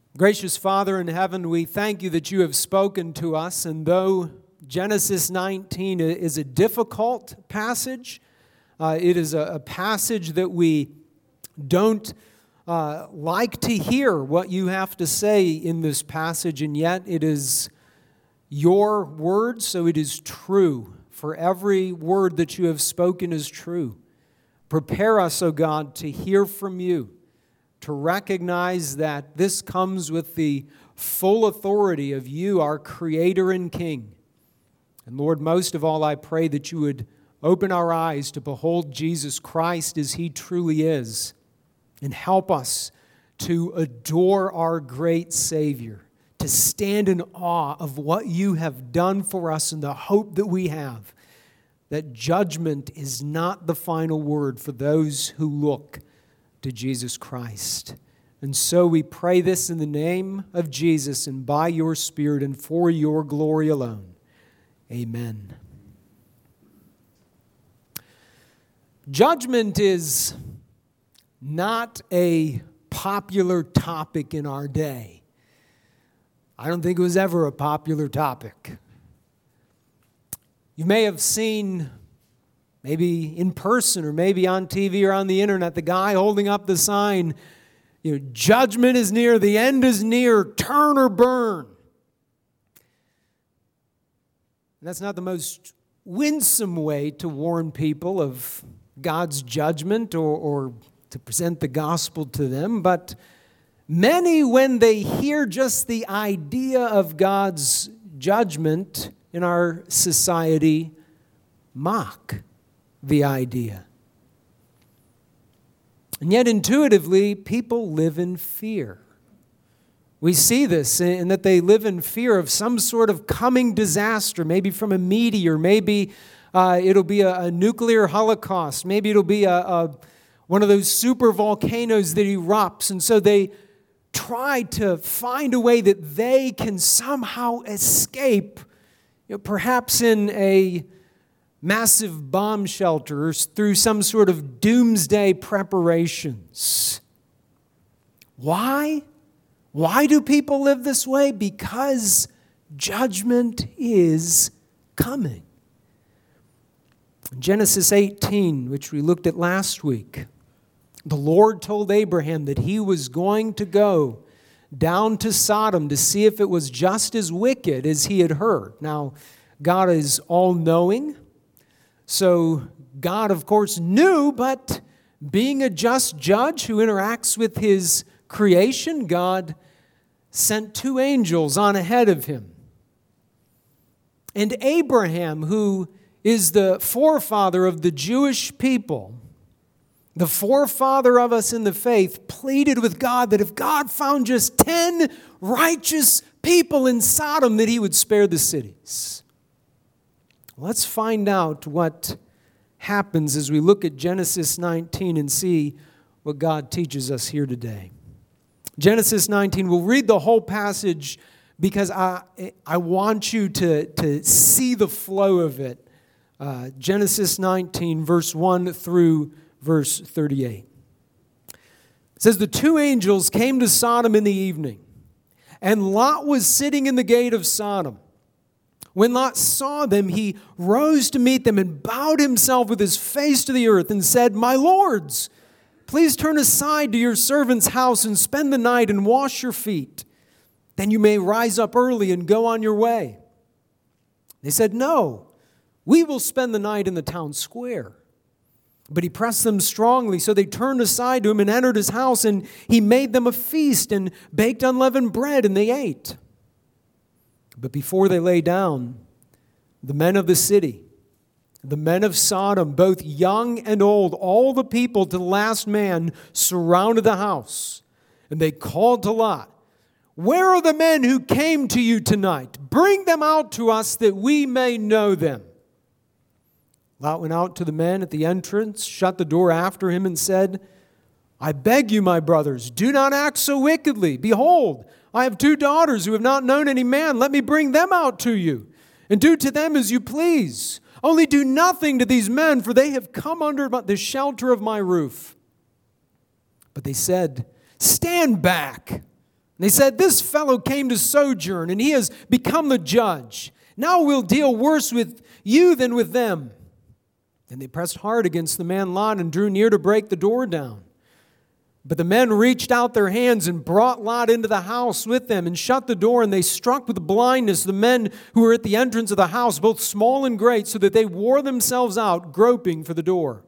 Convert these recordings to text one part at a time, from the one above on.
Gracious Father in heaven, we thank you that you have spoken to us, and though Genesis 19 is a difficult passage, it is a passage that we don't like to hear what you have to say in this passage, and yet it is your word, so it is true. For every word that you have spoken is true. Prepare us, O God, to hear from you, to recognize that this comes with the full authority of you, our Creator and King. And Lord, most of all, I pray that you would open our eyes to behold Jesus Christ as He truly is, and help us to adore our great Savior, to stand in awe of what you have done for us and the hope that we have, that judgment is not the final word for those who look to Jesus Christ. And so we pray this in the name of Jesus and by your Spirit and for your glory alone. Amen. Judgment is not a popular topic in our day. I don't think it was ever a popular topic. You may have seen, maybe in person or maybe on TV or on the internet, the guy holding up the sign, judgment is near, the end is near, turn or burn. And that's not the most winsome way to warn people of God's judgment or to present the gospel to them, but many, when they hear just the idea of God's judgment in our society, mock the idea. And yet intuitively, people live in fear. We see this in that they live in fear of some sort of coming disaster, maybe from a meteor, maybe it'll be a nuclear holocaust, maybe it'll be one of those super volcanoes that erupts, and so they try to find a way that they can somehow escape, perhaps in a massive bomb shelter or through some sort of doomsday preparations. Why? Why do people live this way? Because judgment is coming. In Genesis 18, which we looked at last week, the Lord told Abraham that he was going to go down to Sodom to see if it was just as wicked as he had heard. Now, God is all-knowing, so God, of course, knew, but being a just judge who interacts with his creation, God sent two angels on ahead of him. And Abraham, who is the forefather of the Jewish people, the forefather of us in the faith, pleaded with God that if God found just 10 righteous people in Sodom, that he would spare the cities. Let's find out what happens as we look at Genesis 19 and see what God teaches us here today. Genesis 19, we'll read the whole passage because I want you to see the flow of it. Genesis 19, verse 1 through verse 38. It says, the two angels came to Sodom in the evening, and Lot was sitting in the gate of Sodom. When Lot saw them, he rose to meet them and bowed himself with his face to the earth and said, my lords, please turn aside to your servant's house and spend the night and wash your feet. Then you may rise up early and go on your way. They said, no, we will spend the night in the town square. But he pressed them strongly, so they turned aside to him and entered his house, and he made them a feast and baked unleavened bread, and they ate. But before they lay down, the men of the city, the men of Sodom, both young and old, all the people to the last man, surrounded the house. And they called to Lot, where are the men who came to you tonight? Bring them out to us that we may know them. Lot went out to the men at the entrance, shut the door after him, and said, I beg you, my brothers, do not act so wickedly. Behold, I have 2 daughters who have not known any man. Let me bring them out to you, and do to them as you please. Only do nothing to these men, for they have come under the shelter of my roof. But they said, stand back. they said, "This fellow came to sojourn, and he has become the judge. Now we'll deal worse with you than with them." Then they pressed hard against the man Lot and drew near to break the door down. But the men reached out their hands and brought Lot into the house with them and shut the door, and they struck with blindness the men who were at the entrance of the house, both small and great, so that they wore themselves out, groping for the door.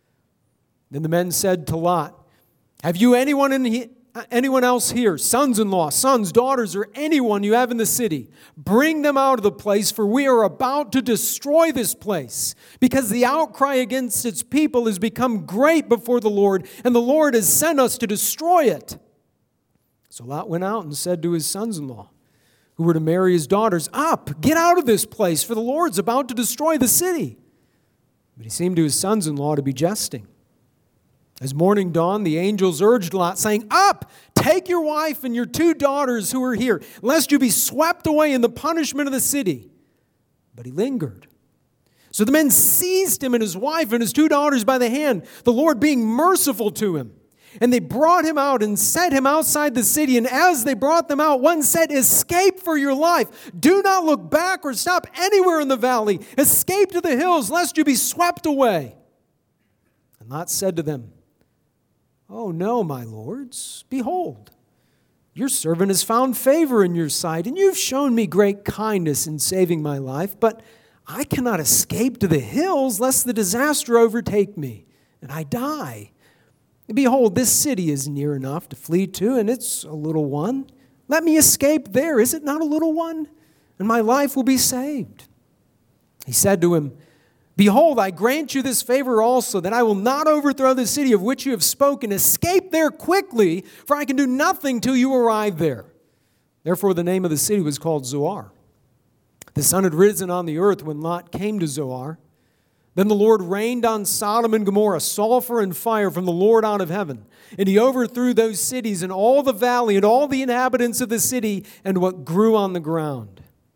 Then the men said to Lot, "Have you anyone else here, sons-in-law, sons, daughters, or anyone you have in the city? Bring them out of the place, for we are about to destroy this place, because the outcry against its people has become great before the Lord, and the Lord has sent us to destroy it." So Lot went out and said to his sons-in-law, who were to marry his daughters, "Up, get out of this place, for the Lord's about to destroy the city." But he seemed to his sons-in-law to be jesting. As morning dawned, the angels urged Lot, saying, "Up, take your wife and your 2 daughters who are here, lest you be swept away in the punishment of the city." But he lingered. So the men seized him and his wife and his 2 daughters by the hand, the Lord being merciful to him. And they brought him out and set him outside the city. And as they brought them out, one said, "Escape for your life. Do not look back or stop anywhere in the valley. Escape to the hills, lest you be swept away." And Lot said to them, "Oh, no, my lords. Behold, your servant has found favor in your sight, and you've shown me great kindness in saving my life. But I cannot escape to the hills, lest the disaster overtake me, and I die. Behold, this city is near enough to flee to, and it's a little one. Let me escape there. Is it not a little one? And my life will be saved." He said to him, "Behold, I grant you this favor also, that I will not overthrow the city of which you have spoken. Escape there quickly, for I can do nothing till you arrive there." Therefore the name of the city was called Zoar. The sun had risen on the earth when Lot came to Zoar. Then the Lord rained on Sodom and Gomorrah sulfur and fire from the Lord out of heaven. And he overthrew those cities and all the valley and all the inhabitants of the city and what grew on the ground.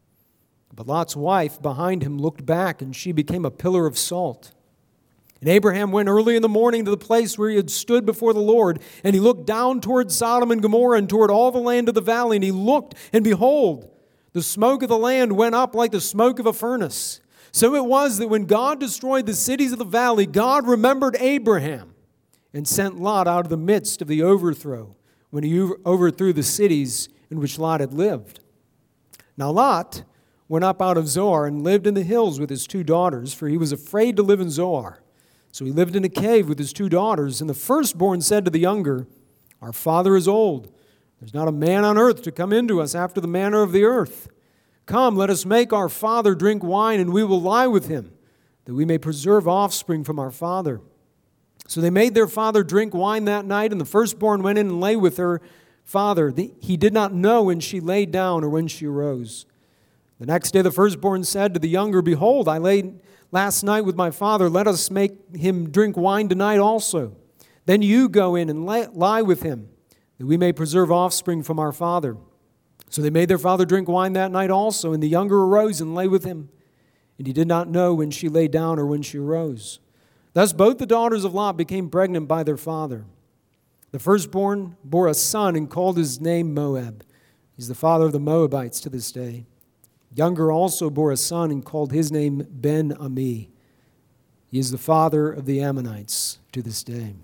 But Lot's wife behind him looked back, and she became a pillar of salt. And Abraham went early in the morning to the place where he had stood before the Lord, and he looked down toward Sodom and Gomorrah and toward all the land of the valley, and he looked, and behold, the smoke of the land went up like the smoke of a furnace. So it was that when God destroyed the cities of the valley, God remembered Abraham and sent Lot out of the midst of the overthrow, when he overthrew the cities in which Lot had lived. Now Lot went up out of Zoar and lived in the hills with his 2 daughters, for he was afraid to live in Zoar. So he lived in a cave with his 2 daughters. And the firstborn said to the younger, "Our father is old. There's not a man on earth to come into us after the manner of the earth. Come, let us make our father drink wine, and we will lie with him, that we may preserve offspring from our father." So they made their father drink wine that night, and the firstborn went in and lay with her father. He did not know when she lay down or when she arose. The next day the firstborn said to the younger, "Behold, I lay last night with my father. Let us make him drink wine tonight also. Then you go in and lie with him, that we may preserve offspring from our father." So they made their father drink wine that night also, and the younger arose and lay with him. And he did not know when she lay down or when she arose. Thus both the daughters of Lot became pregnant by their father. The firstborn bore a son and called his name Moab. He's the father of the Moabites to this day. Younger also bore a son and called his name Ben-Ami. He is the father of the Ammonites to this day.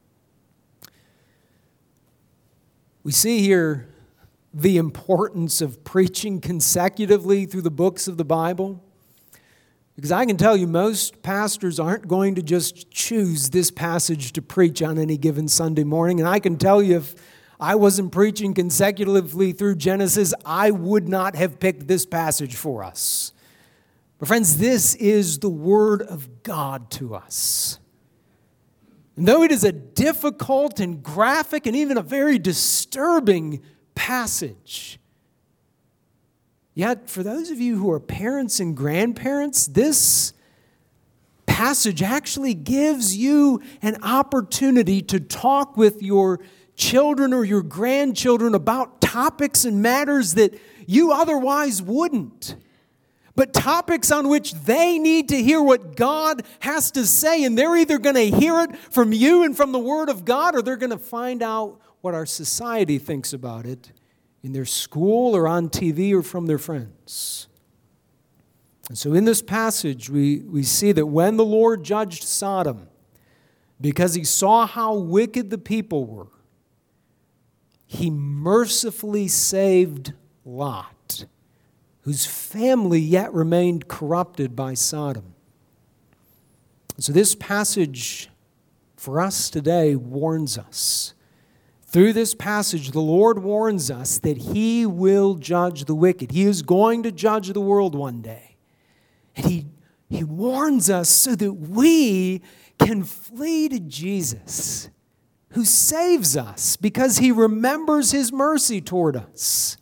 We see here the importance of preaching consecutively through the books of the Bible. Because I can tell you, most pastors aren't going to just choose this passage to preach on any given Sunday morning. And I can tell you, if I wasn't preaching consecutively through Genesis, I would not have picked this passage for us. But friends, this is the Word of God to us. And though it is a difficult and graphic and even a very disturbing passage, yet for those of you who are parents and grandparents, this passage actually gives you an opportunity to talk with your children or your grandchildren about topics and matters that you otherwise wouldn't. But topics on which they need to hear what God has to say, and they're either going to hear it from you and from the Word of God, or they're going to find out what our society thinks about it in their school or on TV or from their friends. And so in this passage, we see that when the Lord judged Sodom, because he saw how wicked the people were, he mercifully saved Lot, whose family yet remained corrupted by Sodom. So this passage for us today warns us. Through this passage, the Lord warns us that he will judge the wicked. He is going to judge the world one day. And he warns us so that we can flee to Jesus, who saves us because he remembers his mercy toward us.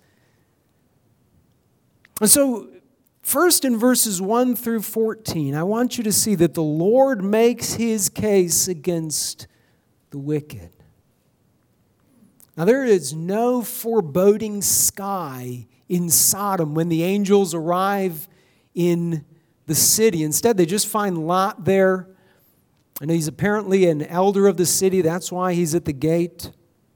And so, first in verses 1 through 14, I want you to see that the Lord makes his case against the wicked. Now, there is no foreboding sky in Sodom when the angels arrive in the city. Instead, they just find Lot there. And he's apparently an elder of the city. That's why he's at the gate.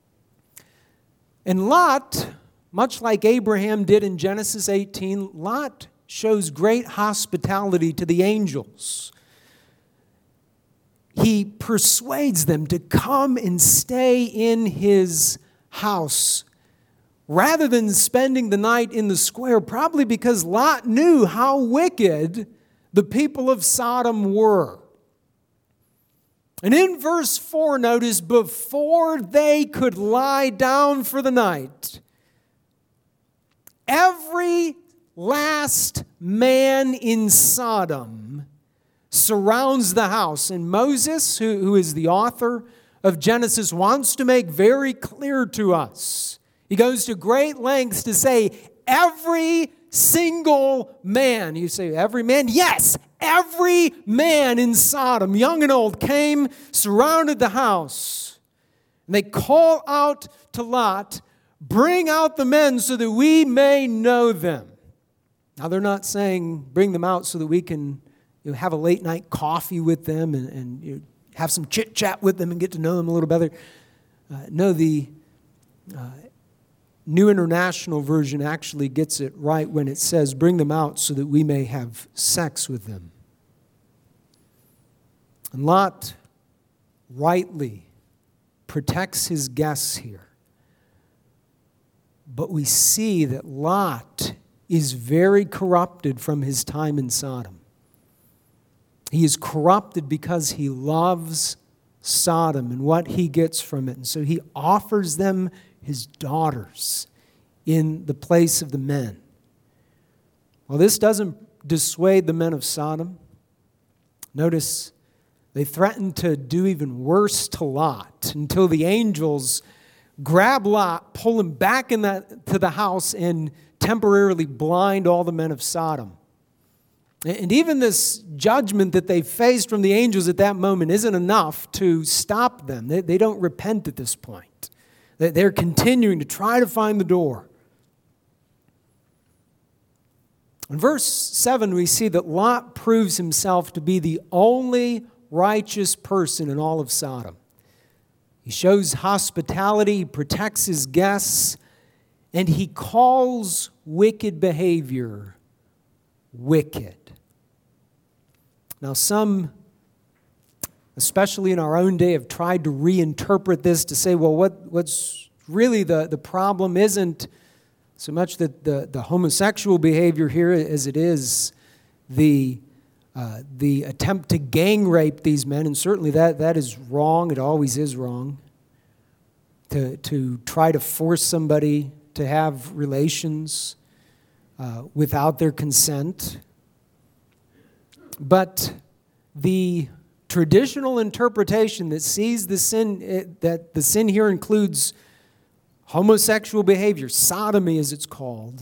And Lot, much like Abraham did in Genesis 18, Lot shows great hospitality to the angels. He persuades them to come and stay in his house rather than spending the night in the square, probably because Lot knew how wicked the people of Sodom were. And in verse 4, notice, before they could lie down for the night, every last man in Sodom surrounds the house. And Moses, who is the author of Genesis, wants to make very clear to us. He goes to great lengths to say, every single man. You say, every man? Yes, every man in Sodom, young and old, came, surrounded the house. And they call out to Lot, bring out the men so that we may know them. Now, they're not saying bring them out so that we can have a late night coffee with them and have some chit chat with them and get to know them a little better. No, the New International Version actually gets it right when it says, bring them out so that we may have sex with them. And Lot rightly protects his guests here. But we see that Lot is very corrupted from his time in Sodom. He is corrupted because he loves Sodom and what he gets from it. And so he offers them his daughters in the place of the men. Well, this doesn't dissuade the men of Sodom. Notice they threaten to do even worse to Lot until the angels grab Lot, pull him back to the house, and temporarily blind all the men of Sodom. And even this judgment that they faced from the angels at that moment isn't enough to stop them. They don't repent at this point. They're continuing to try to find the door. In verse 7, we see that Lot proves himself to be the only righteous person in all of Sodom. He shows hospitality, he protects his guests, and he calls wicked behavior wicked. Now, some, especially in our own day, have tried to reinterpret this to say, well, what's really the problem isn't so much that the homosexual behavior here as it is the attempt to gang rape these men, and certainly that is wrong. It always is wrong to try to force somebody to have relations without their consent. But the traditional interpretation that sees the sin, that the sin here includes homosexual behavior, sodomy as it's called,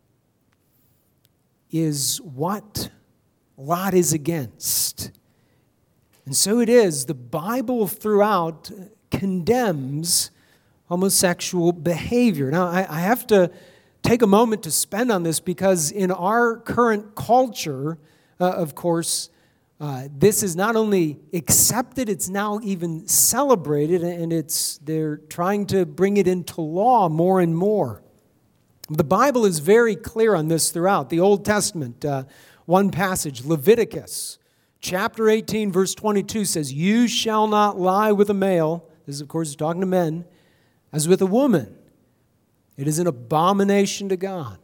is what Lot is against. And so it is. The Bible throughout condemns homosexual behavior. Now, I have to take a moment to spend on this because in our current culture, of course, this is not only accepted, it's now even celebrated, and they're trying to bring it into law more and more. The Bible is very clear on this throughout. The Old Testament, one passage, Leviticus chapter 18, verse 22 says, "You shall not lie with a male," this is of course talking to men, "as with a woman. It is an abomination to God."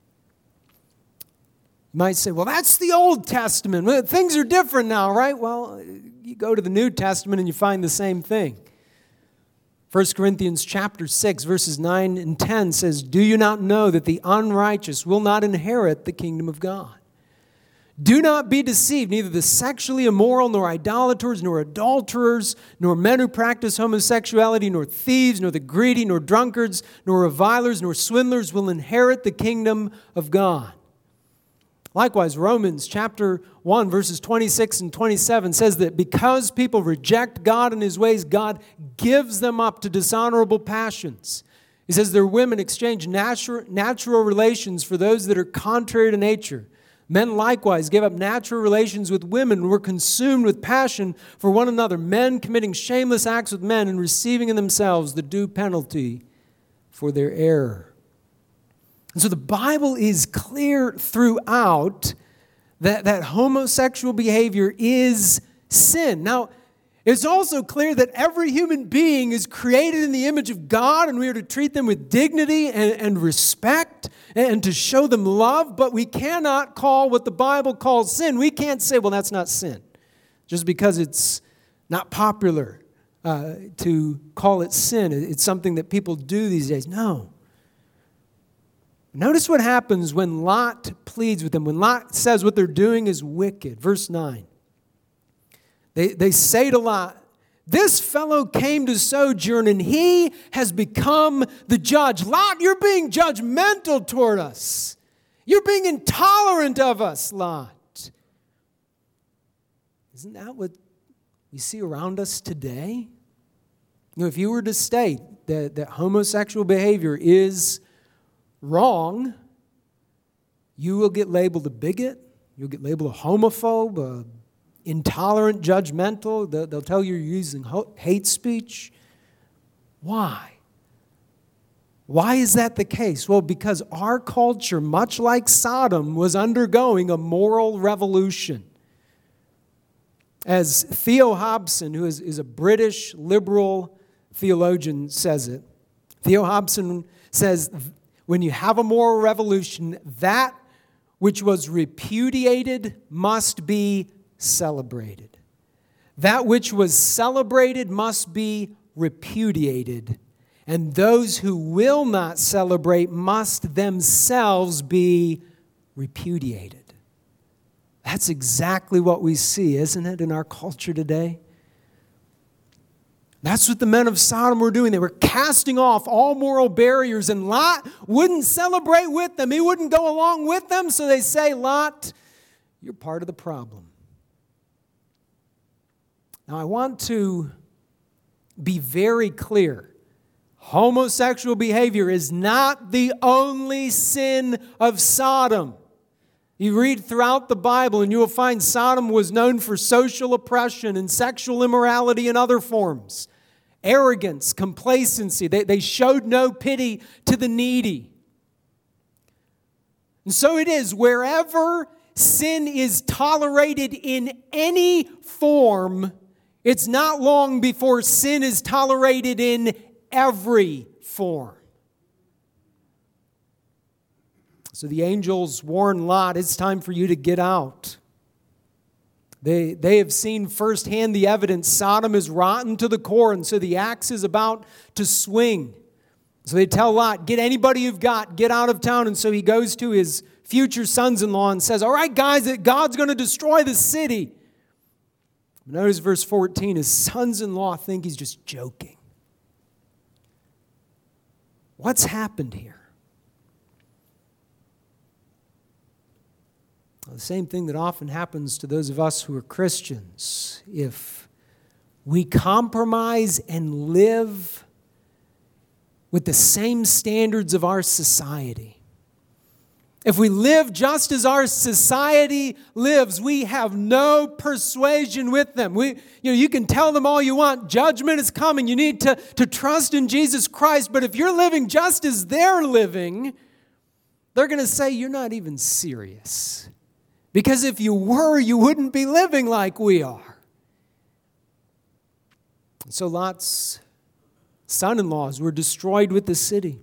You might say, well, that's the Old Testament. Well, things are different now, right? Well, you go to the New Testament and you find the same thing. 1 Corinthians chapter 6, verses 9 and 10 says, "Do you not know that the unrighteous will not inherit the kingdom of God? Do not be deceived, neither the sexually immoral, nor idolaters, nor adulterers, nor men who practice homosexuality, nor thieves, nor the greedy, nor drunkards, nor revilers, nor swindlers will inherit the kingdom of God." Likewise, Romans chapter 1, verses 26 and 27 says that because people reject God and His ways, God gives them up to dishonorable passions. He says their women exchange natural relations for those that are contrary to nature. Men likewise give up natural relations with women and were consumed with passion for one another, men committing shameless acts with men and receiving in themselves the due penalty for their error. And so the Bible is clear throughout that homosexual behavior is sin. Now, it's also clear that every human being is created in the image of God, and we are to treat them with dignity and respect and to show them love, but we cannot call what the Bible calls sin. We can't say, well, that's not sin, just because it's not popular to call it sin. It's something that people do these days. No. Notice what happens when Lot pleads with them, when Lot says what they're doing is wicked. Verse 9. They say to Lot, "This fellow came to sojourn and he has become the judge." Lot, you're being judgmental toward us. You're being intolerant of us, Lot. Isn't that what we see around us today? You know, if you were to state that homosexual behavior is wrong, you will get labeled a bigot, you'll get labeled a homophobe, intolerant, judgmental. They'll tell you you're using hate speech. Why? Why is that the case? Well, because our culture, much like Sodom, was undergoing a moral revolution. As Theo Hobson, who is a British liberal theologian, says it, Theo Hobson says, when you have a moral revolution, that which was repudiated must be celebrated. That which was celebrated must be repudiated. And those who will not celebrate must themselves be repudiated. That's exactly what we see, isn't it, in our culture today? That's what the men of Sodom were doing. They were casting off all moral barriers, and Lot wouldn't celebrate with them. He wouldn't go along with them, so they say, "Lot, you're part of the problem." Now, I want to be very clear. Homosexual behavior is not the only sin of Sodom. You read throughout the Bible and you will find Sodom was known for social oppression and sexual immorality in other forms. Arrogance, complacency. They showed no pity to the needy. And so it is, wherever sin is tolerated in any form, it's not long before sin is tolerated in every form. So the angels warn Lot, it's time for you to get out. They have seen firsthand the evidence. Sodom is rotten to the core, and so the axe is about to swing. So they tell Lot, get anybody you've got, get out of town. And so he goes to his future sons-in-law and says, all right, guys, God's going to destroy the city. Notice verse 14, his sons-in-law think he's just joking. What's happened here? Well, the same thing that often happens to those of us who are Christians. If we compromise and live with the same standards of our society, if we live just as our society lives, we have no persuasion with them. You can tell them all you want. Judgment is coming. You need to trust in Jesus Christ. But if you're living just as they're living, They're going to say, you're not even serious. Because if you were, you wouldn't be living like we are. And so Lot's son-in-laws were destroyed with the city.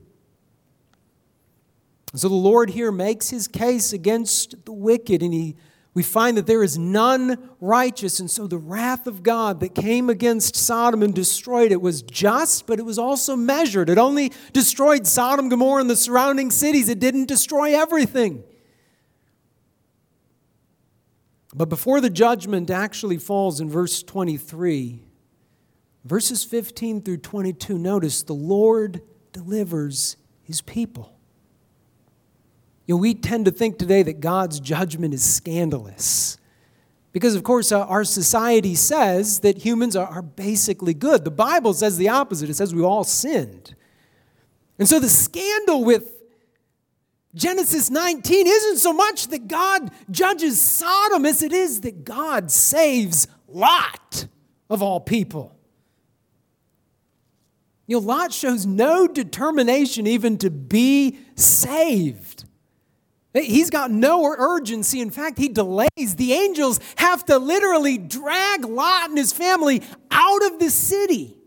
And so the Lord here makes his case against the wicked, and we find that there is none righteous. And so the wrath of God that came against Sodom and destroyed it was just, but it was also measured. It only destroyed Sodom, Gomorrah, and the surrounding cities. It didn't destroy everything. But before the judgment actually falls in verse 23, verses 15 through 22, notice the Lord delivers his people. We tend to think today that God's judgment is scandalous. Because, of course, our society says that humans are basically good. The Bible says the opposite. It says we all sinned. And so the scandal with Genesis 19 isn't so much that God judges Sodom as it is that God saves Lot of all people. Lot shows no determination even to be saved. He's got no urgency. In fact, he delays. The angels have to literally drag Lot and his family out of the city.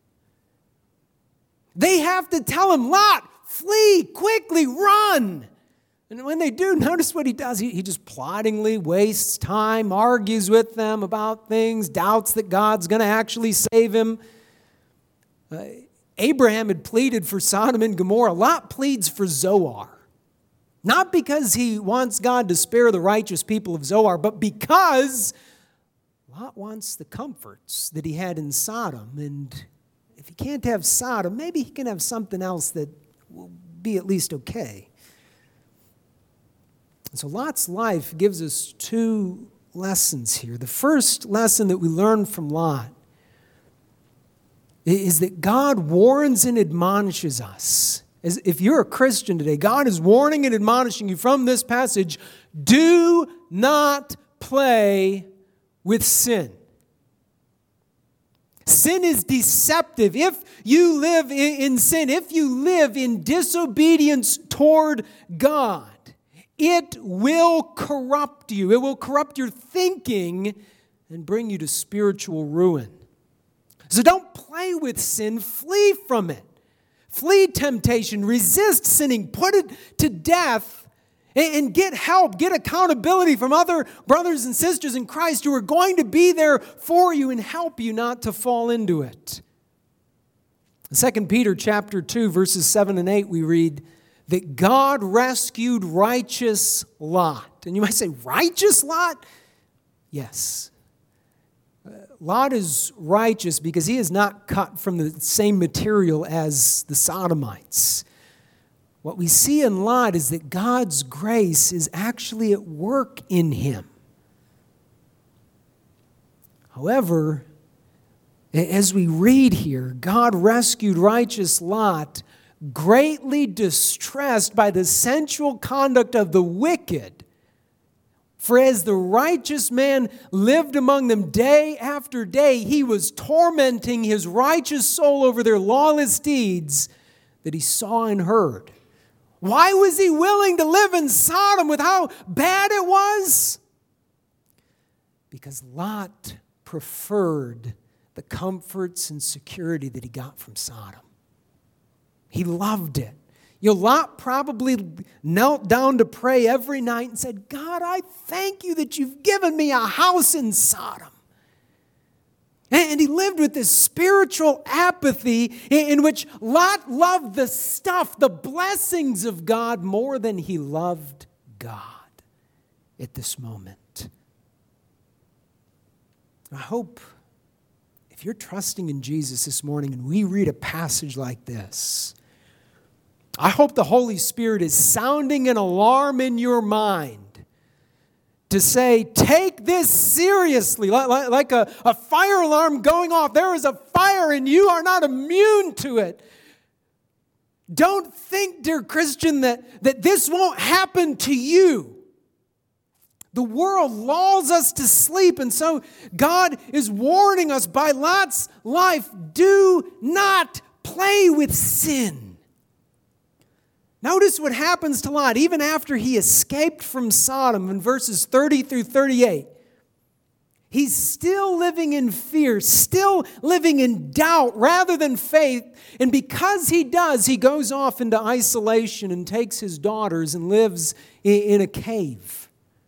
They have to tell him, Lot, flee, quickly, run. And when they do, notice what he does. He just ploddingly wastes time, argues with them about things, doubts that God's going to actually save him. Abraham had pleaded for Sodom and Gomorrah. Lot pleads for Zoar. Not because he wants God to spare the righteous people of Zoar, but because Lot wants the comforts that he had in Sodom. And if he can't have Sodom, maybe he can have something else that will be at least okay. And so Lot's life gives us two lessons here. The first lesson that we learn from Lot is that God warns and admonishes us. As if you're a Christian today, God is warning and admonishing you from this passage, do not play with sin. Sin is deceptive. If you live in sin, if you live in disobedience toward God, it will corrupt you. It will corrupt your thinking and bring you to spiritual ruin. So don't play with sin, flee from it. Flee temptation, resist sinning, put it to death, and get help, get accountability from other brothers and sisters in Christ who are going to be there for you and help you not to fall into it. In 2 Peter chapter 2, verses 7 and 8, we read that God rescued righteous Lot. And you might say, righteous Lot? Yes. Lot is righteous because he is not cut from the same material as the Sodomites. What we see in Lot is that God's grace is actually at work in him. However, as we read here, God rescued righteous Lot, greatly distressed by the sensual conduct of the wicked. For as the righteous man lived among them day after day, he was tormenting his righteous soul over their lawless deeds that he saw and heard. Why was he willing to live in Sodom with how bad it was? Because Lot preferred the comforts and security that he got from Sodom. He loved it. Lot probably knelt down to pray every night and said, God, I thank you that you've given me a house in Sodom. And he lived with this spiritual apathy in which Lot loved the stuff, the blessings of God more than he loved God at this moment. I hope if you're trusting in Jesus this morning and we read a passage like this, I hope the Holy Spirit is sounding an alarm in your mind to say, take this seriously, like a fire alarm going off. There is a fire and you are not immune to it. Don't think, dear Christian, that this won't happen to you. The world lulls us to sleep, and so God is warning us by Lot's life, do not play with sin. Notice what happens to Lot even after he escaped from Sodom in verses 30 through 38. He's still living in fear, still living in doubt rather than faith. And because he does, he goes off into isolation and takes his daughters and lives in a cave.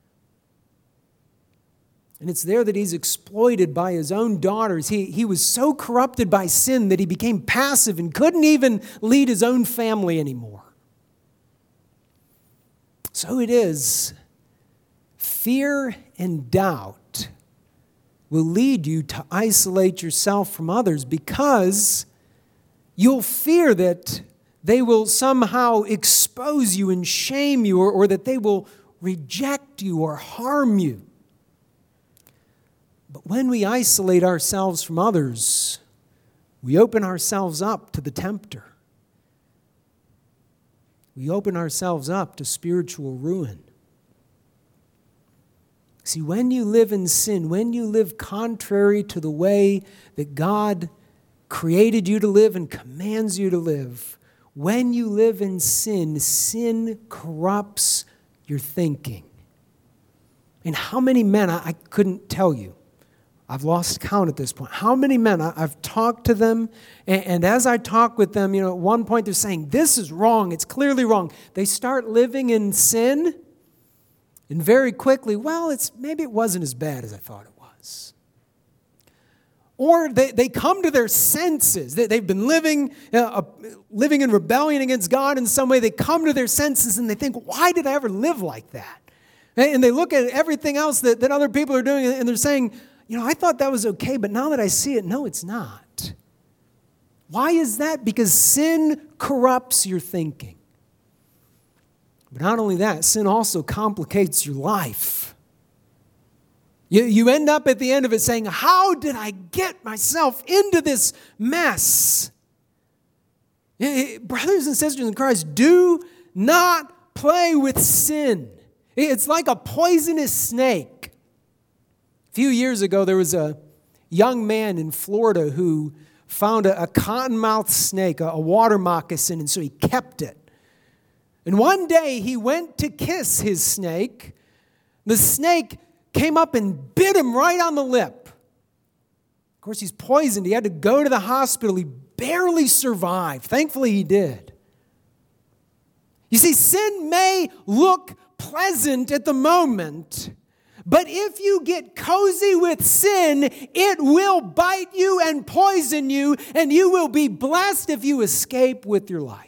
And it's there that he's exploited by his own daughters. He was so corrupted by sin that he became passive and couldn't even lead his own family anymore. So it is, fear and doubt will lead you to isolate yourself from others because you'll fear that they will somehow expose you and shame you, or that they will reject you or harm you. But when we isolate ourselves from others, we open ourselves up to the tempter. We open ourselves up to spiritual ruin. See, when you live in sin, when you live contrary to the way that God created you to live and commands you to live, when you live in sin, sin corrupts your thinking. And how many men, I couldn't tell you, I've lost count at this point, how many men I've talked to them, and as I talk with them, at one point they're saying, this is wrong, it's clearly wrong. They start living in sin, and very quickly, maybe it wasn't as bad as I thought it was. Or they come to their senses. They've been living in rebellion against God in some way. They come to their senses and they think, why did I ever live like that? And they look at everything else that other people are doing and they're saying, I thought that was okay, but now that I see it, no, it's not. Why is that? Because sin corrupts your thinking. But not only that, sin also complicates your life. You end up at the end of it saying, how did I get myself into this mess? Brothers and sisters in Christ, do not play with sin. It's like a poisonous snake. A few years ago, there was a young man in Florida who found a cottonmouth snake, a water moccasin, and so he kept it. And one day he went to kiss his snake. The snake came up and bit him right on the lip. Of course, he's poisoned. He had to go to the hospital. He barely survived. Thankfully, he did. You see, sin may look pleasant at the moment, but if you get cozy with sin, it will bite you and poison you, and you will be blessed if you escape with your life.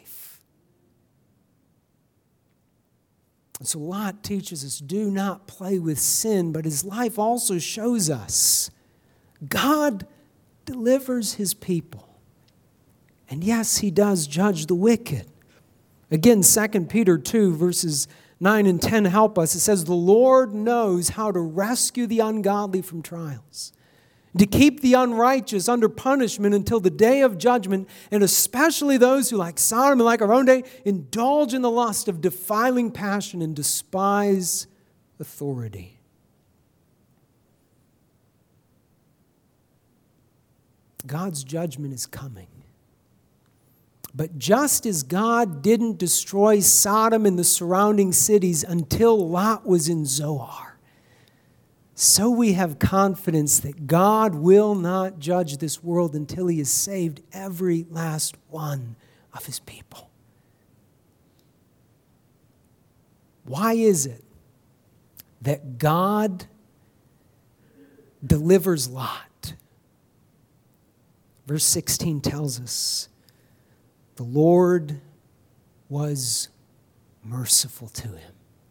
And so Lot teaches us, do not play with sin, but his life also shows us God delivers his people. And yes, he does judge the wicked. Again, 2 Peter 2, verses 9 and 10 help us. It says, the Lord knows how to rescue the ungodly from trials, to keep the unrighteous under punishment until the day of judgment, and especially those who, like Sodom and like our own day, indulge in the lust of defiling passion and despise authority. God's judgment is coming. But just as God didn't destroy Sodom and the surrounding cities until Lot was in Zoar, so we have confidence that God will not judge this world until he has saved every last one of his people. Why is it that God delivers Lot? Verse 16 tells us, the Lord was merciful to him.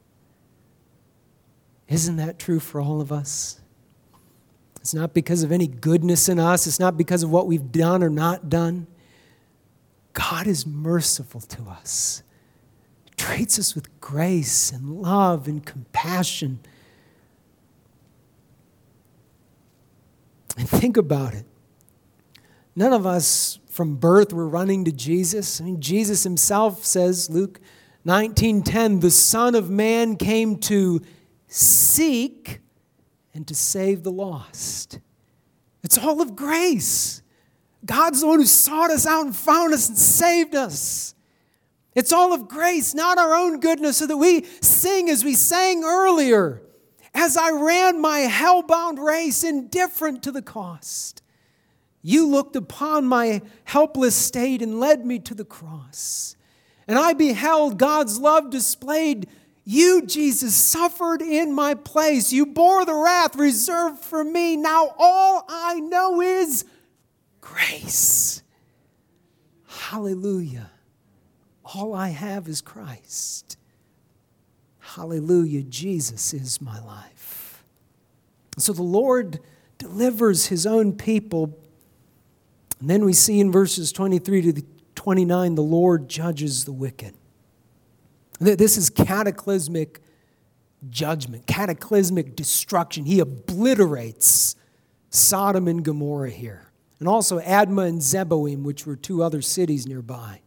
Isn't that true for all of us? It's not because of any goodness in us. It's not because of what we've done or not done. God is merciful to us. He treats us with grace and love and compassion. And think about it. None of us from birth were running to Jesus. Jesus himself says, Luke 19:10, the Son of Man came to seek and to save the lost. It's all of grace. God's the one who sought us out and found us and saved us. It's all of grace, not our own goodness, so that we sing as we sang earlier. As I ran my hell-bound race, indifferent to the cost, you looked upon my helpless state and led me to the cross. And I beheld God's love displayed. You, Jesus, suffered in my place. You bore the wrath reserved for me. Now all I know is grace. Hallelujah. All I have is Christ. Hallelujah. Jesus is my life. So the Lord delivers his own people. And then we see in verses 23 to 29, the Lord judges the wicked. This is cataclysmic judgment, cataclysmic destruction. He obliterates Sodom and Gomorrah here. And also Admah and Zeboim, which were two other cities nearby.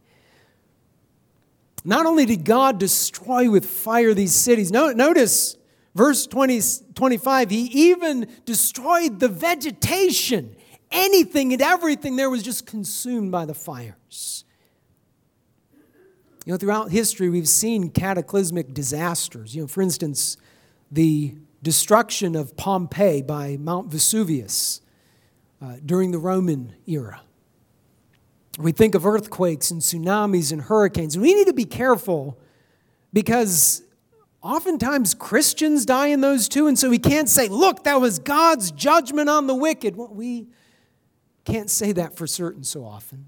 Not only did God destroy with fire these cities, notice verse 25, he even destroyed the vegetation. Anything and everything there was just consumed by the fires. Throughout history, we've seen cataclysmic disasters. For instance, the destruction of Pompeii by Mount Vesuvius during the Roman era. We think of earthquakes and tsunamis and hurricanes. And we need to be careful because oftentimes Christians die in those too. And so we can't say, look, that was God's judgment on the wicked. Well, we can't say that for certain so often.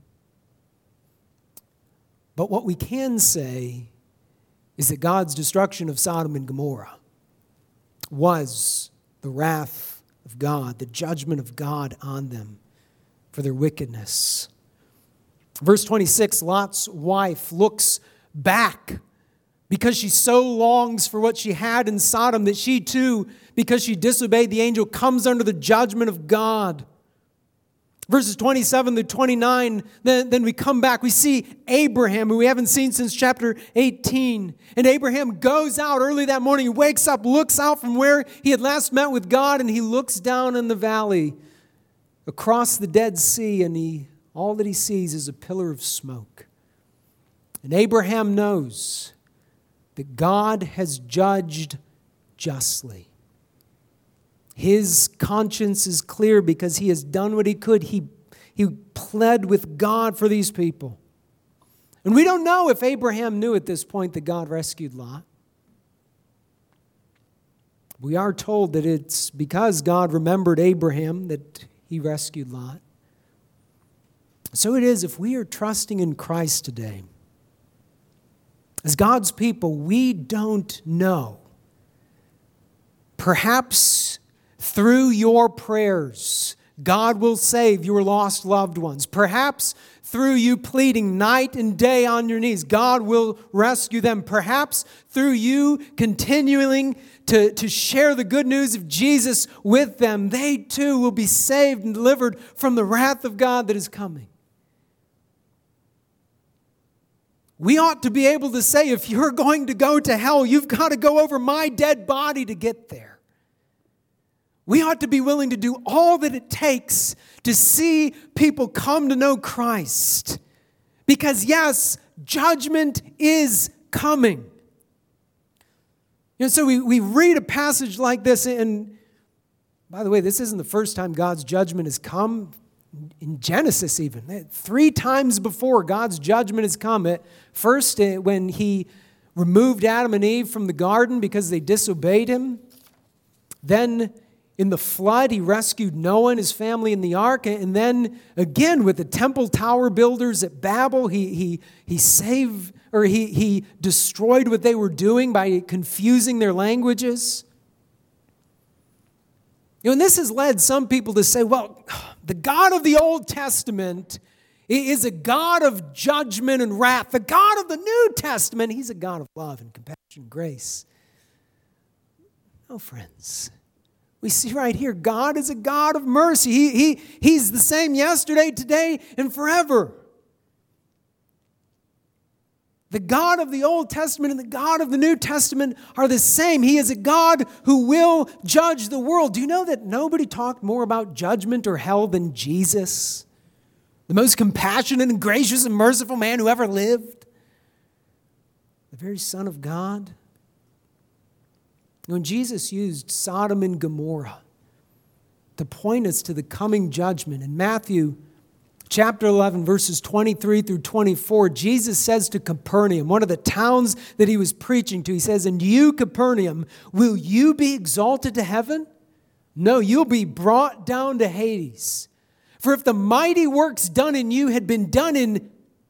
But what we can say is that God's destruction of Sodom and Gomorrah was the wrath of God, the judgment of God on them for their wickedness. Verse 26, Lot's wife looks back because she so longs for what she had in Sodom that she too, because she disobeyed the angel, comes under the judgment of God. Verses 27 to 29, then we come back. We see Abraham, who we haven't seen since chapter 18. And Abraham goes out early that morning. He wakes up, looks out from where he had last met with God, and he looks down in the valley across the Dead Sea, and all that he sees is a pillar of smoke. And Abraham knows that God has judged justly. His conscience is clear because he has done what he could. He pled with God for these people. And we don't know if Abraham knew at this point that God rescued Lot. We are told that it's because God remembered Abraham that he rescued Lot. So it is if we are trusting in Christ today. As God's people, we don't know. Perhaps through your prayers, God will save your lost loved ones. Perhaps through you pleading night and day on your knees, God will rescue them. Perhaps through you continuing to share the good news of Jesus with them, they too will be saved and delivered from the wrath of God that is coming. We ought to be able to say, if you're going to go to hell, you've got to go over my dead body to get there. We ought to be willing to do all that it takes to see people come to know Christ. Because yes, judgment is coming. So we read a passage like this, and by the way, this isn't the first time God's judgment has come. In Genesis even, 3 times before God's judgment has come. First, when he removed Adam and Eve from the garden because they disobeyed him. Then in the flood, he rescued Noah and his family in the ark. And then again with the temple tower builders at Babel, he destroyed what they were doing by confusing their languages. And this has led some people to say, well, the God of the Old Testament is a God of judgment and wrath. The God of the New Testament, he's a God of love and compassion and grace. No, friends. We see right here, God is a God of mercy. He's the same yesterday, today, and forever. The God of the Old Testament and the God of the New Testament are the same. He is a God who will judge the world. Do you know that nobody talked more about judgment or hell than Jesus? The most compassionate and gracious and merciful man who ever lived. very Son of God. When Jesus used Sodom and Gomorrah to point us to the coming judgment, in Matthew chapter 11, verses 23 through 24, Jesus says to Capernaum, one of the towns that he was preaching to, he says, "And you, Capernaum, will you be exalted to heaven? No, you'll be brought down to Hades. For if the mighty works done in you had been done in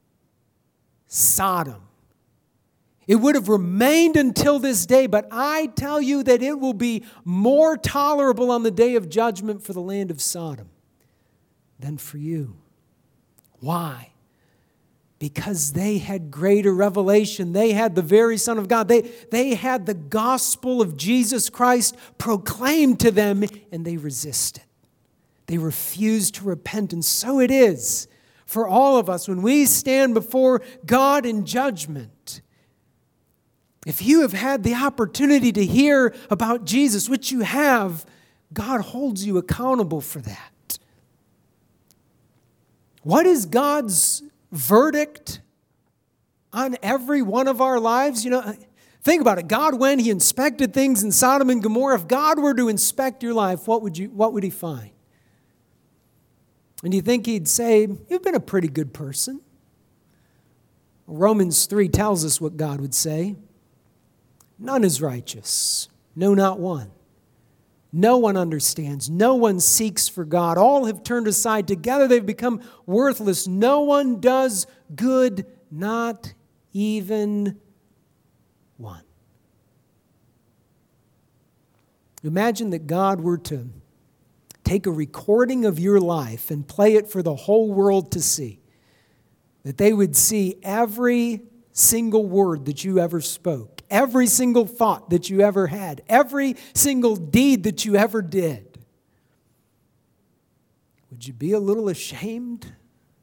Sodom, it would have remained until this day, but I tell you that it will be more tolerable on the day of judgment for the land of Sodom than for you." Why? Because they had greater revelation. They had the very Son of God. They had the gospel of Jesus Christ proclaimed to them, and they resisted. They refused to repent. And so it is for all of us when we stand before God in judgment. If you have had the opportunity to hear about Jesus, which you have, God holds you accountable for that. What is God's verdict on every one of our lives? Think about it. God, when He inspected things in Sodom and Gomorrah, if God were to inspect your life, what would He find? And do you think He'd say, "You've been a pretty good person"? Romans 3 tells us what God would say. "None is righteous, no, not one. No one understands. No one seeks for God. All have turned aside. Together they've become worthless. No one does good, not even one." Imagine that God were to take a recording of your life and play it for the whole world to see. That they would see every single word that you ever spoke, every single thought that you ever had, every single deed that you ever did. Would you be a little ashamed?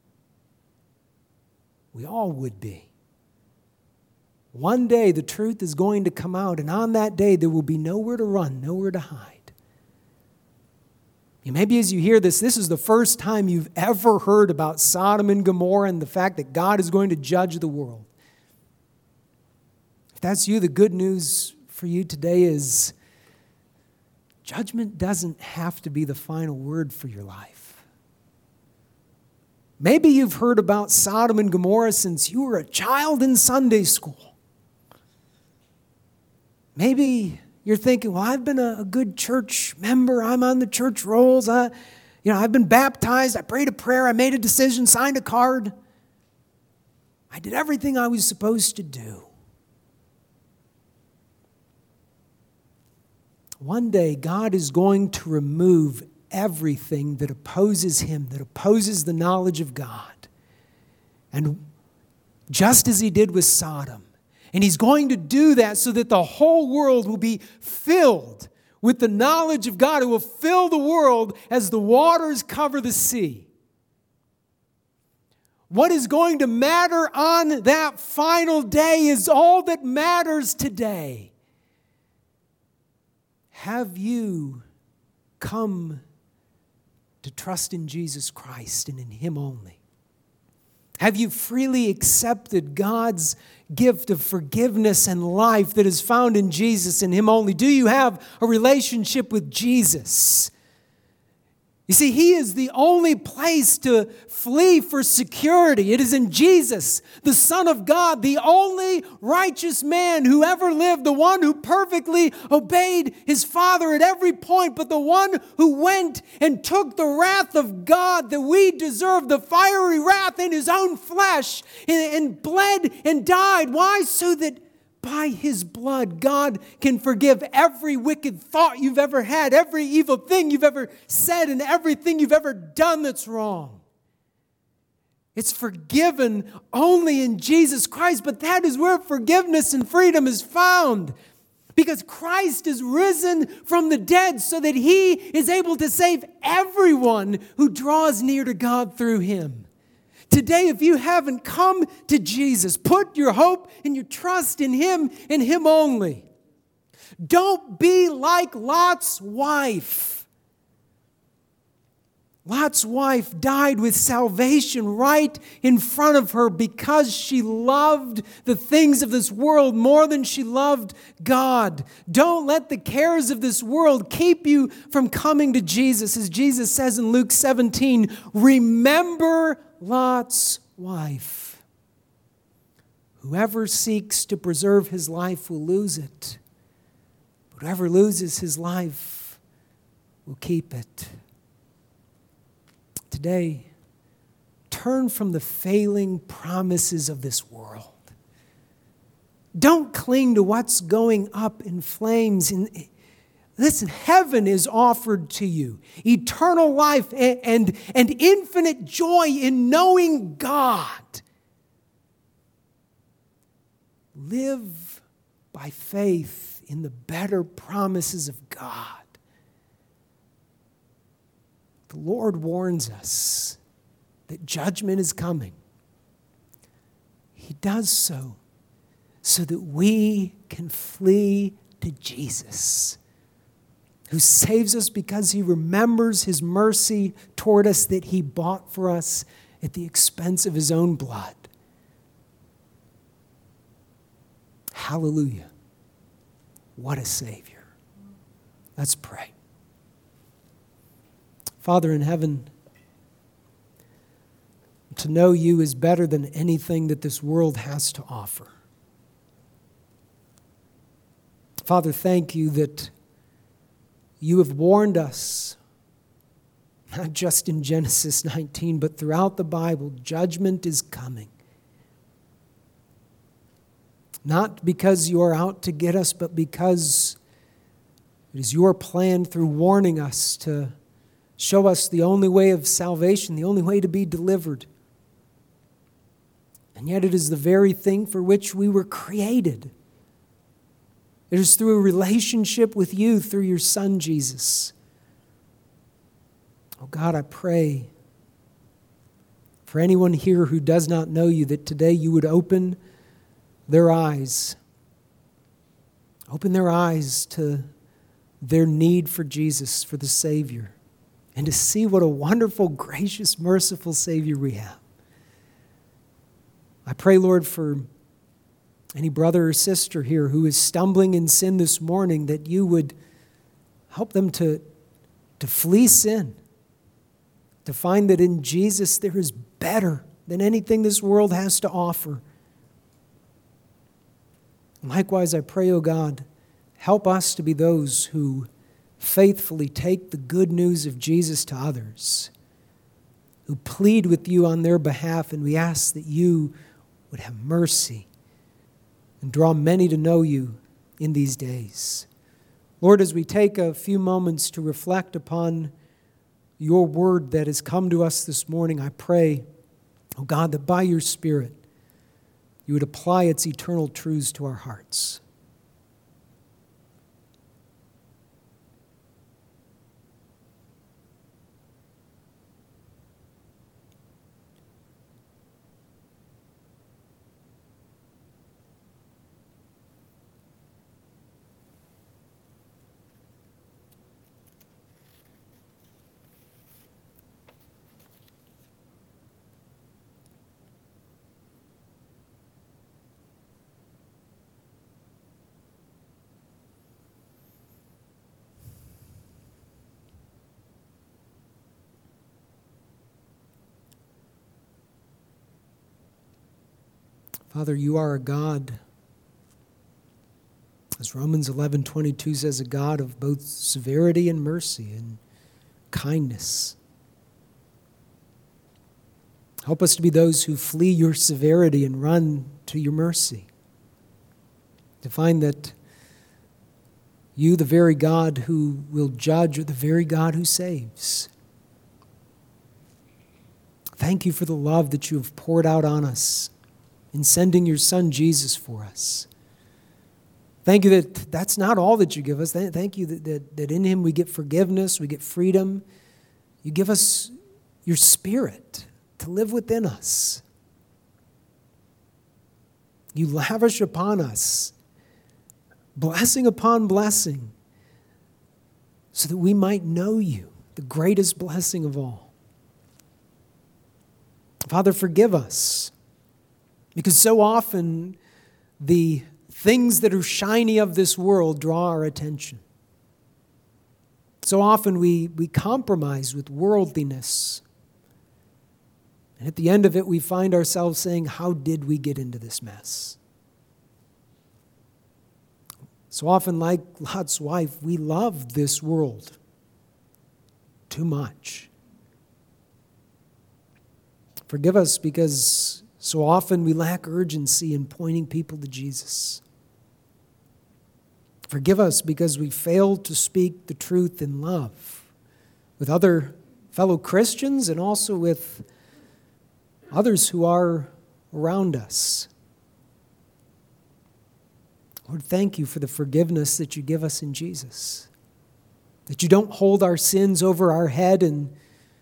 We all would be. One day the truth is going to come out, and on that day there will be nowhere to run, nowhere to hide. And maybe as you hear this is the first time you've ever heard about Sodom and Gomorrah and the fact that God is going to judge the world. If that's you, the good news for you today is judgment doesn't have to be the final word for your life. Maybe you've heard about Sodom and Gomorrah since you were a child in Sunday school. Maybe you're thinking, "Well, I've been a good church member. I'm on the church rolls. I've been baptized. I prayed a prayer. I made a decision, signed a card. I did everything I was supposed to do." One day, God is going to remove everything that opposes Him, that opposes the knowledge of God. And just as He did with Sodom. And He's going to do that so that the whole world will be filled with the knowledge of God. It will fill the world as the waters cover the sea. What is going to matter on that final day is all that matters today. Have you come to trust in Jesus Christ and in Him only? Have you freely accepted God's gift of forgiveness and life that is found in Jesus and Him only? Do you have a relationship with Jesus? You see, He is the only place to flee for security. It is in Jesus, the Son of God, the only righteous man who ever lived, the one who perfectly obeyed His Father at every point, but the one who went and took the wrath of God that we deserve, the fiery wrath in His own flesh, and bled and died. Why? So that by His blood, God can forgive every wicked thought you've ever had, every evil thing you've ever said, and everything you've ever done that's wrong. It's forgiven only in Jesus Christ, but that is where forgiveness and freedom is found. Because Christ is risen from the dead so that He is able to save everyone who draws near to God through Him. Today, if you haven't come to Jesus, put your hope and your trust in Him and Him only. Don't be like Lot's wife. Lot's wife died with salvation right in front of her because she loved the things of this world more than she loved God. Don't let the cares of this world keep you from coming to Jesus. As Jesus says in Luke 17, remember Lot's wife. Whoever seeks to preserve his life will lose it. But whoever loses his life will keep it. Today, turn from the failing promises of this world. Don't cling to what's going up in flames. Listen, heaven is offered to you. Eternal life and infinite joy in knowing God. Live by faith in the better promises of God. The Lord warns us that judgment is coming. He does so that we can flee to Jesus, who saves us because He remembers His mercy toward us that He bought for us at the expense of His own blood. Hallelujah. What a Savior. Let's pray. Father in heaven, to know You is better than anything that this world has to offer. Father, thank You that You have warned us, not just in Genesis 19, but throughout the Bible, judgment is coming. Not because You are out to get us, but because it is Your plan through warning us to show us the only way of salvation, the only way to be delivered. And yet it is the very thing for which we were created. It is through a relationship with You, through Your Son, Jesus. Oh God, I pray for anyone here who does not know You, that today You would open their eyes. Open their eyes to their need for Jesus, for the Savior, and to see what a wonderful, gracious, merciful Savior we have. I pray, Lord, for any brother or sister here who is stumbling in sin this morning, that You would help them to flee sin, to find that in Jesus there is better than anything this world has to offer. Likewise, I pray, O God, help us to be those who faithfully take the good news of Jesus to others, who plead with You on their behalf, and we ask that You would have mercy and draw many to know You in these days. Lord, as we take a few moments to reflect upon Your word that has come to us this morning, I pray, oh God, that by Your Spirit, You would apply its eternal truths to our hearts. Father, You are a God, as Romans 11:22 says, a God of both severity and mercy and kindness. Help us to be those who flee Your severity and run to Your mercy. To find that You, the very God who will judge, are the very God who saves. Thank You for the love that You have poured out on us in sending Your Son Jesus for us. Thank You that that's not all that You give us. Thank You that in Him we get forgiveness, we get freedom. You give us Your Spirit to live within us. You lavish upon us blessing upon blessing so that we might know You, the greatest blessing of all. Father, forgive us, because so often the things that are shiny of this world draw our attention. So often we compromise with worldliness. And at the end of it, we find ourselves saying, how did we get into this mess? So often, like Lot's wife, we love this world too much. Forgive us because so often we lack urgency in pointing people to Jesus. Forgive us because we fail to speak the truth in love with other fellow Christians and also with others who are around us. Lord, thank you for the forgiveness that you give us in Jesus. That you don't hold our sins over our head and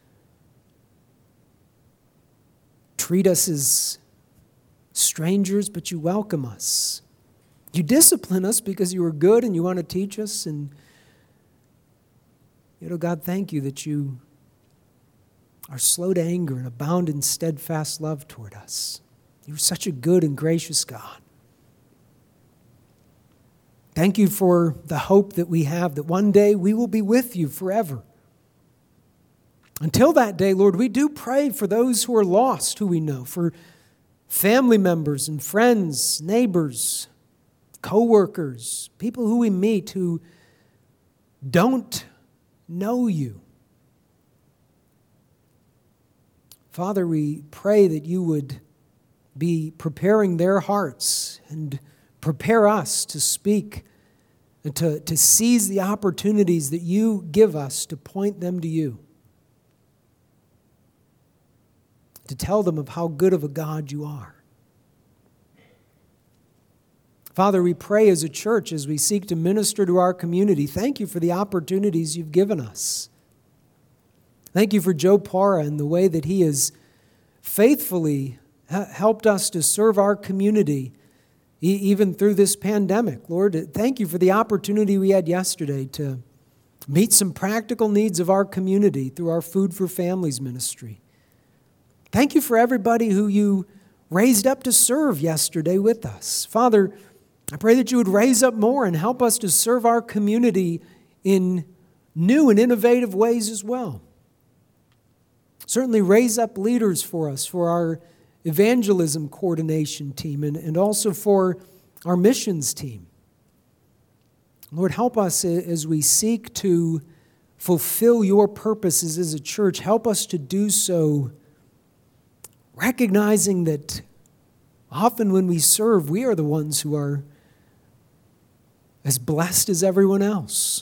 treat us as strangers, but you welcome us. You discipline us because you are good and you want to teach us. And, God, thank you that you are slow to anger and abound in steadfast love toward us. You're such a good and gracious God. Thank you for the hope that we have that one day we will be with you forever. Until that day, Lord, we do pray for those who are lost, who we know, for family members and friends, neighbors, co-workers, people who we meet who don't know you. Father, we pray that you would be preparing their hearts and prepare us to speak and to seize the opportunities that you give us to point them to you. To tell them of how good of a God you are. Father, we pray as a church as we seek to minister to our community. Thank you for the opportunities you've given us. Thank you for Joe Parra and the way that he has faithfully helped us to serve our community even through this pandemic. Lord, thank you for the opportunity we had yesterday to meet some practical needs of our community through our Food for Families ministry. Thank you for everybody who you raised up to serve yesterday with us. Father, I pray that you would raise up more and help us to serve our community in new and innovative ways as well. Certainly raise up leaders for us, for our evangelism coordination team and also for our missions team. Lord, help us as we seek to fulfill your purposes as a church. Help us to do so recognizing that often when we serve, we are the ones who are as blessed as everyone else.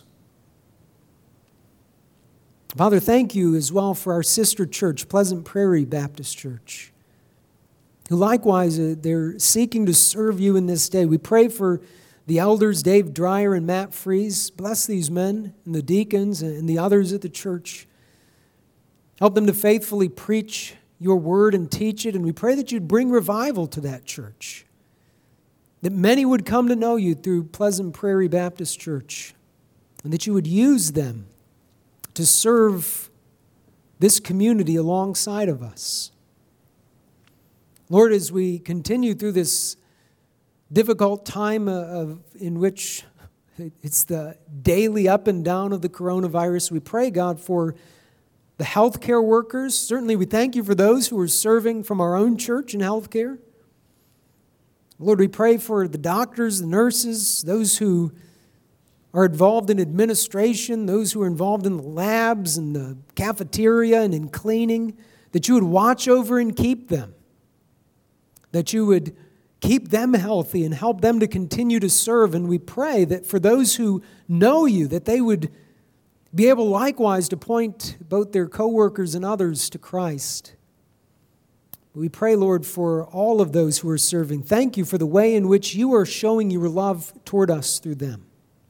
Father, thank you as well for our sister church, Pleasant Prairie Baptist Church, who likewise, they're seeking to serve you in this day. We pray for the elders, Dave Dreyer and Matt Fries. Bless these men and the deacons and the others at the church. Help them to faithfully preach your word and teach it, and we pray that you'd bring revival to that church, that many would come to know you through Pleasant Prairie Baptist Church, and that you would use them to serve this community alongside of us. Lord, as we continue through this difficult time in which it's the daily up and down of the coronavirus, we pray, God, for the healthcare workers. Certainly we thank you for those who are serving from our own church in healthcare. Lord, we pray for the doctors, the nurses, those who are involved in administration, those who are involved in the labs and the cafeteria and in cleaning, that you would watch over and keep them, that you would keep them healthy and help them to continue to serve. And we pray that for those who know you, that they would be able likewise to point both their co-workers and others to Christ. We pray, Lord, for all of those who are serving. Thank you for the way in which you are showing your love toward us through them.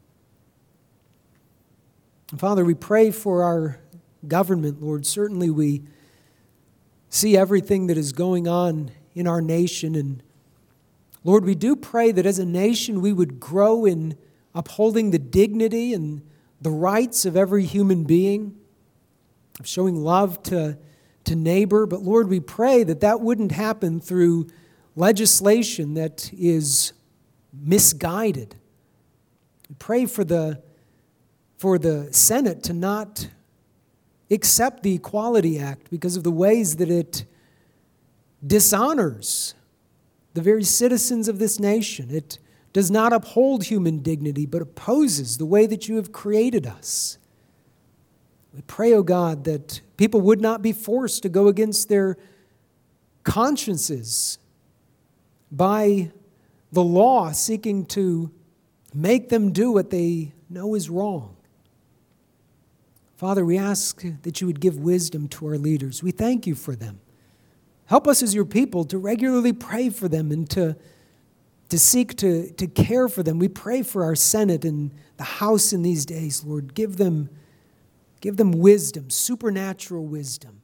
And Father, we pray for our government, Lord. Certainly we see everything that is going on in our nation. And Lord, we do pray that as a nation we would grow in upholding the dignity and the rights of every human being, of showing love to to neighbor. But Lord, we pray that that wouldn't happen through legislation that is misguided. We pray for the Senate to not accept the Equality Act because of the ways that it dishonors the very citizens of this nation. It does not uphold human dignity, but opposes the way that you have created us. We pray, O God, that people would not be forced to go against their consciences by the law seeking to make them do what they know is wrong. Father, we ask that you would give wisdom to our leaders. We thank you for them. Help us as your people to regularly pray for them and to seek to care for them. We pray for our Senate and the House in these days, Lord. Give them wisdom, supernatural wisdom.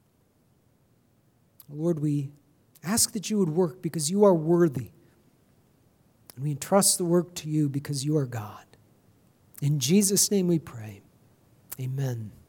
Lord, we ask that you would work because you are worthy. And we entrust the work to you because you are God. In Jesus' name we pray. Amen.